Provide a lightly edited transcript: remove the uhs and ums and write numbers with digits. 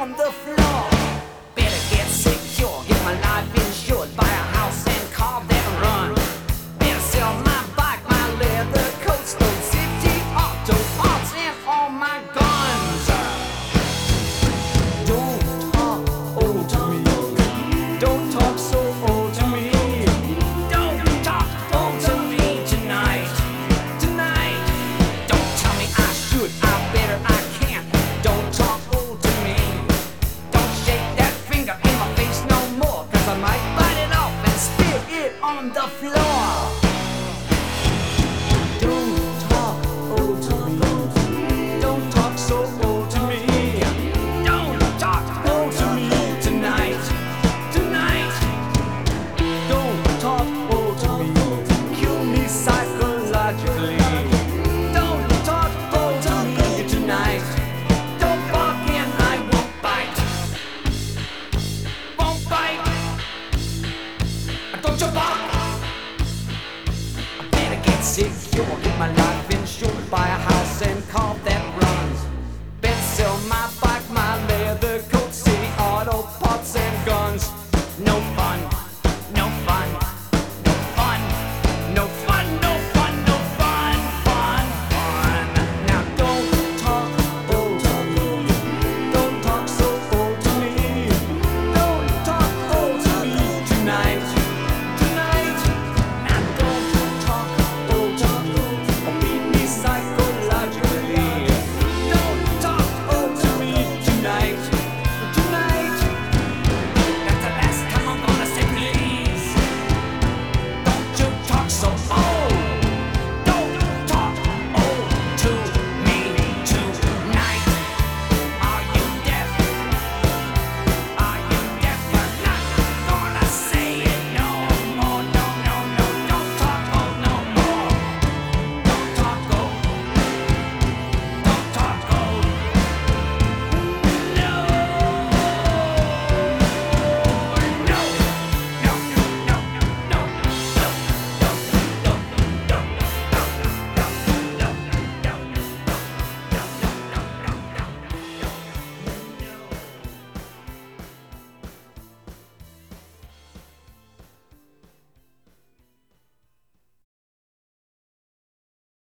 on the floor. Better get secure, get my life insured, buy a house and car that run. Better sell my bike, my leather coat, Stone City auto parts, and all my guns. Don't talk old to me. Don't talk so old to me. Don't talk old to me tonight. Tonight. Don't tell me I should, I better, I can't. Don't talk old to me. Don't shake that finger in my face no more, 'cause I might bite it off and spill it on the floor. Don't talk old to me. Don't talk so old to me. Don't talk old to me tonight. Tonight. Don't talk old to me. Kill me psychologically. Don't talk old to me tonight. Don't bark and I won't bite. Won't bite. Don't you bark. I better get secure, get my life insured, buy a house and car that runs. Better sell my bike, my leather coat, city auto parts and guns. No